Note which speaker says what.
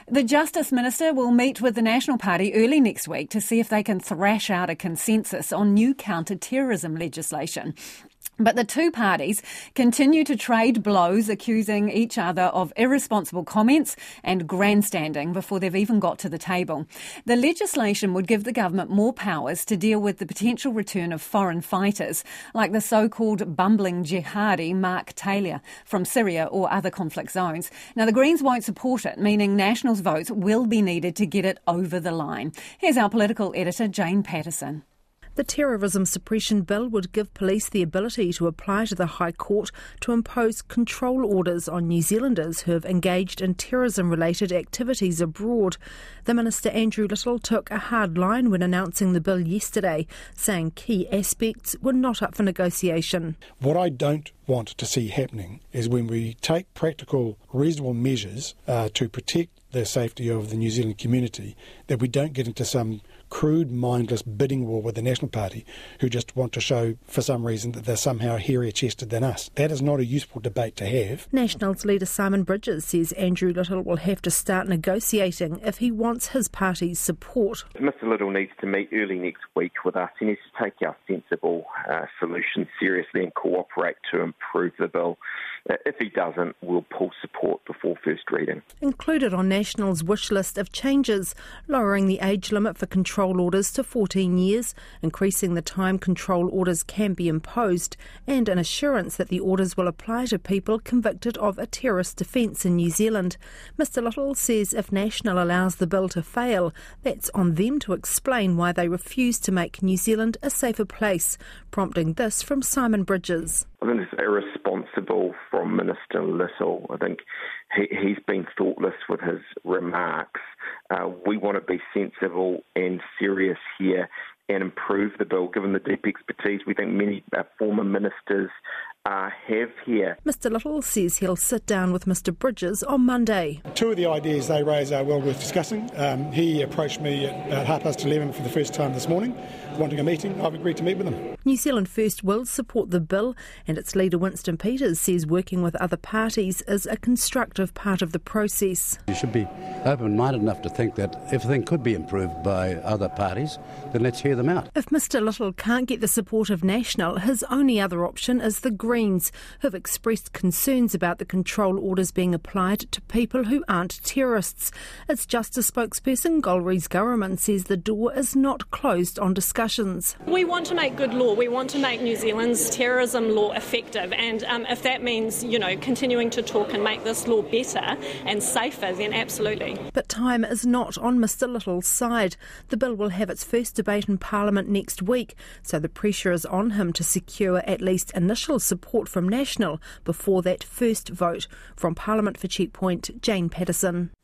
Speaker 1: The Justice Minister will meet with the National Party early next week to see if they can thrash out a consensus on new counter-terrorism legislation. But the two parties continue to trade blows, accusing each other of irresponsible comments and grandstanding before they've even got to the table. The legislation would give the government more powers to deal with the potential return of foreign fighters, like the so-called bumbling jihadi Mark Taylor from Syria or other conflict zones. Now, the Greens won't support it, meaning Nationals' votes will be needed to get it over the line. Here's our political editor, Jane Patterson.
Speaker 2: The Terrorism Suppression Bill would give police the ability to apply to the High Court to impose control orders on New Zealanders who have engaged in terrorism-related activities abroad. The Minister Andrew Little took a hard line when announcing the bill yesterday, saying key aspects were not up for negotiation.
Speaker 3: What I don't want to see happening is when we take practical, reasonable measures to protect the safety of the New Zealand community, that we don't get into some crude, mindless bidding war with the National Party who just want to show for some reason that they're somehow hairier-chested than us. That is not a useful debate to have.
Speaker 2: Nationals leader Simon Bridges says Andrew Little will have to start negotiating if he wants his party's support.
Speaker 4: Mr Little needs to meet early next week with us. He needs to take our sensible solutions seriously and cooperate to improve the bill. If he doesn't, we'll pull support before first reading.
Speaker 2: Included on National's wish list of changes, lowering the age limit for control orders to 14 years, increasing the time control orders can be imposed, and an assurance that the orders will apply to people convicted of a terrorist offence in New Zealand. Mr Little says if National allows the bill to fail, that's on them to explain why they refuse to make New Zealand a safer place, prompting this from Simon Bridges.
Speaker 4: I think it's irresponsible from Minister Little. I think he's been thoughtless with his remarks. We want to be sensible and serious here and improve the bill, given the deep expertise we think many former ministers have here.
Speaker 2: Mr Little says he'll sit down with Mr Bridges on Monday.
Speaker 3: Two of the ideas they raise are well worth discussing. He approached me at 11:30 for the first time this morning, wanting a meeting. I've agreed to meet with him.
Speaker 2: New Zealand First will support the bill, and its leader Winston Peters says working with other parties is a constructive part of the process.
Speaker 5: You should be open-minded enough to think that if things could be improved by other parties, then let's hear them out.
Speaker 2: If Mr Little can't get the support of National, his only other option is the Greens, who have expressed concerns about the control orders being applied to people who aren't terrorists. Its Justice spokesperson, Golriz Gurraman, says the door is not closed on discussions.
Speaker 6: We want to make good law. We want to make New Zealand's terrorism law effective, and if that means, continuing to talk and make this law better and safer, then absolutely.
Speaker 2: But time is not on Mr Little's side. The bill will have its first debate in Parliament next week, so the pressure is on him to secure at least initial support from National before that first vote. From Parliament for Checkpoint, Jane Patterson.